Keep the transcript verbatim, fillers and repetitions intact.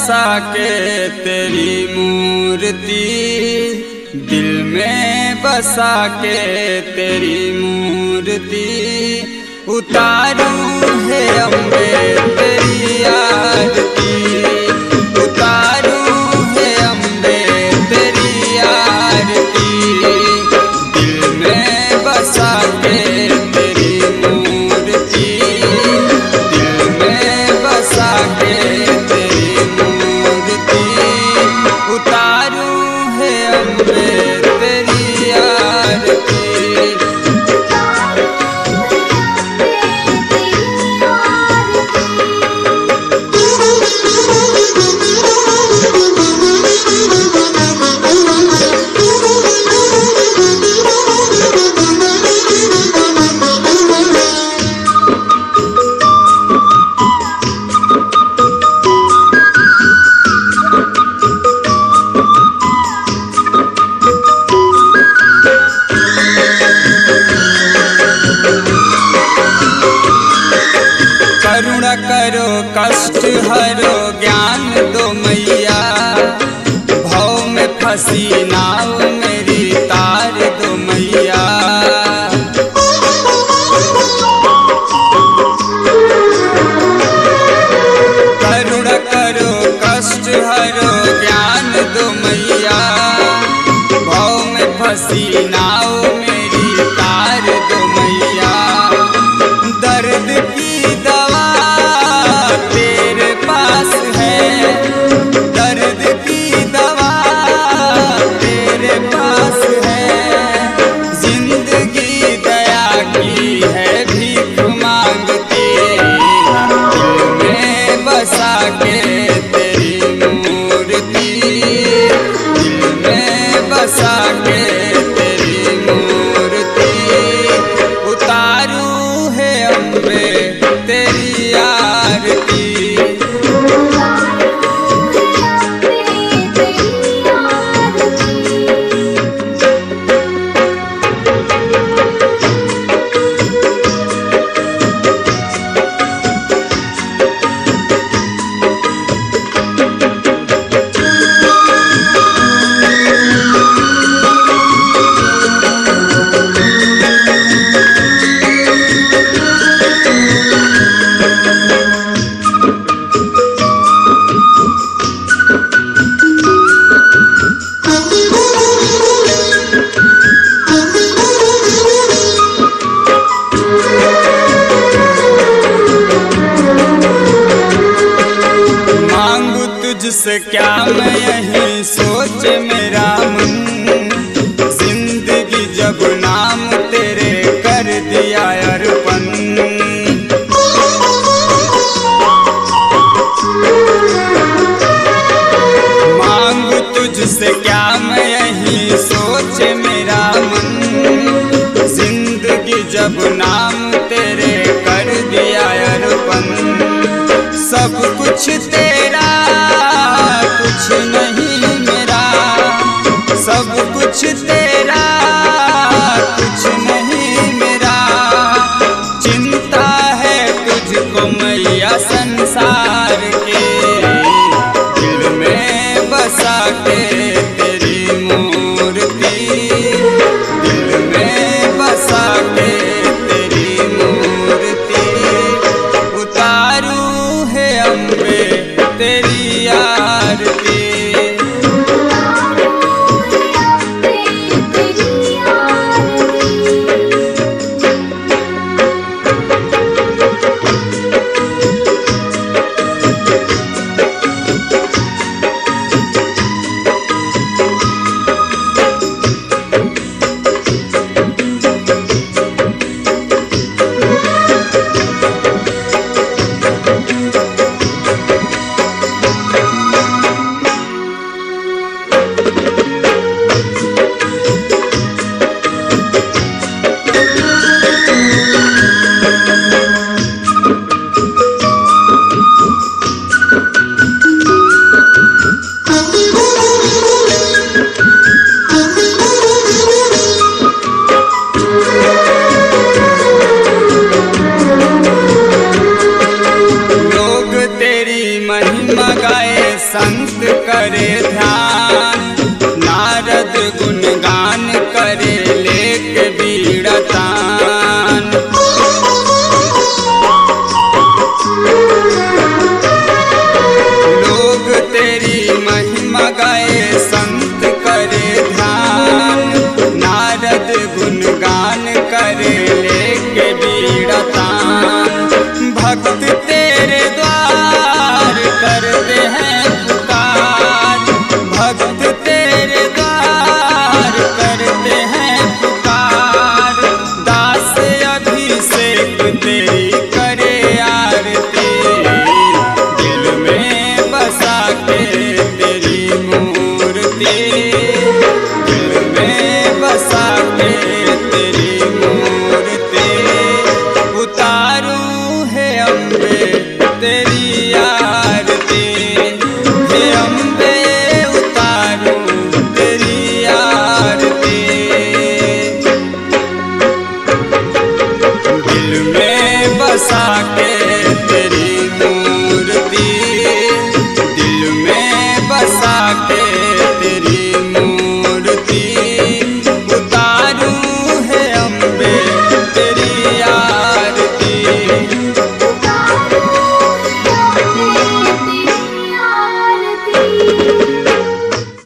बसा के तेरी मूर्ति, दिल में बसा के तेरी मूर्ति, उतारूं है अम्बे तेरी आरती, उतारूं है अम्बे तेरी आरती, दिल में बसा के तेरी मूर्ति, दिल में बसा के तेरी मूर्ति, उतारूं है अम्बे तेरी आरती। करुणा करो कष्ट हरो ज्ञान दो मैया, भव में फंसी नाव मेरी तार दो मैया। करुणा करो कष्ट हरो ज्ञान दो मैया, भव में फंसी नाव मेरी तार दो मैया। दर्द की तेरी आरती। तुझसे क्या मैं यही सोच मेरा मन, जिंदगी जब नाम तेरे कर दिया अर्पण। मांगू तुझसे क्या मैं यही सोच मेरा मन, जिंदगी जब नाम तेरे कर दिया अर्पण। सब कुछ तेरा कुछ नहीं मेरा, सब कुछ तेरा कुछ नहीं मेरा। चिंता है तुझको मैया संसार के, दिल में बसा के तेरी मूर्ति, दिल में बसा के तेरी मूर्ति, उतारूं है अम्बे तेरी आरती। तेरी आरती। बसा के तेरी मूर्ति, दिल में बसा के तेरी मूर्ति, उतारूं है अम्बे तेरी आरती। उतारूं है अम्बे तेरी आरती।